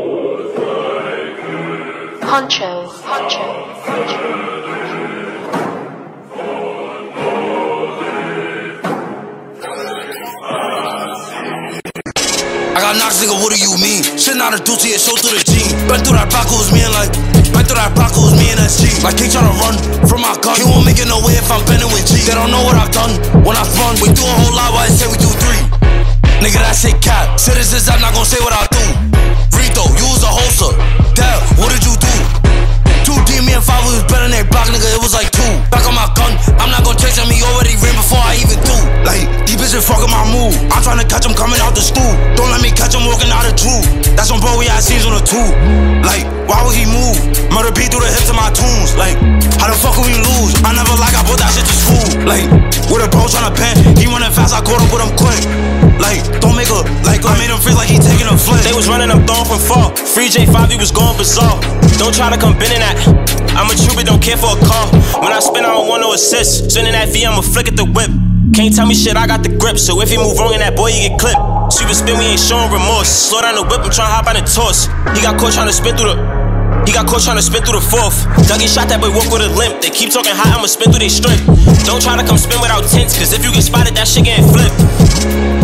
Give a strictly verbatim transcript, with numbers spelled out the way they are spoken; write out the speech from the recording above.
Honcho, honcho, honcho. I got knocks, nigga, what do you mean? Shit not a doozy, it show through the gene. Been through that block, it was me and like Been through that block, it was me and S G. Like he tryna run from my gun. He won't make it no way if I'm bending with G. They don't know what I've done when I run. We do a whole lot, why I say we do three. Nigga, that shit cap. Citizens, I'm not gon' say what I do. Rito, you was a hoster. Damn, what did you do? two D, me and five, we was better than that block, nigga, it was like two. Back on my gun, I'm not gon' chase him, he already ran before I even do. Like, these bitches fucking my move. I'm tryna catch him coming out the stool. Don't let me catch him walking out of Drew. That's on bro, we had scenes on the two. Like, why would he move? Murder beat through the hips of my tunes. Like, how the fuck would we lose? I never like, I brought that shit to school. Like, with a bro tryna pen, he running fast, I caught up with him quick. Like, don't make a, like, I made him feel like he taking a flip. They was running, I'm throwing from far. Free J five, he was going bizarre. Don't try to come bending that. I'm a trooper, don't care for a car. When I spin, I don't want no assist. Spinning that V, I'ma flick at the whip. Can't tell me shit, I got the grip. So if you move wrong in that boy, you get clipped. Super spin, we ain't showing remorse. Slow down the whip, I'm tryna hop on the toss. He got caught tryna spin through the He got caught tryna spin through the fourth. Dougie shot that boy, walk with a limp. They keep talking hot, I'ma spin through they strip. Don't try to come spin without tints, cause if you get spotted, that shit getting flipped.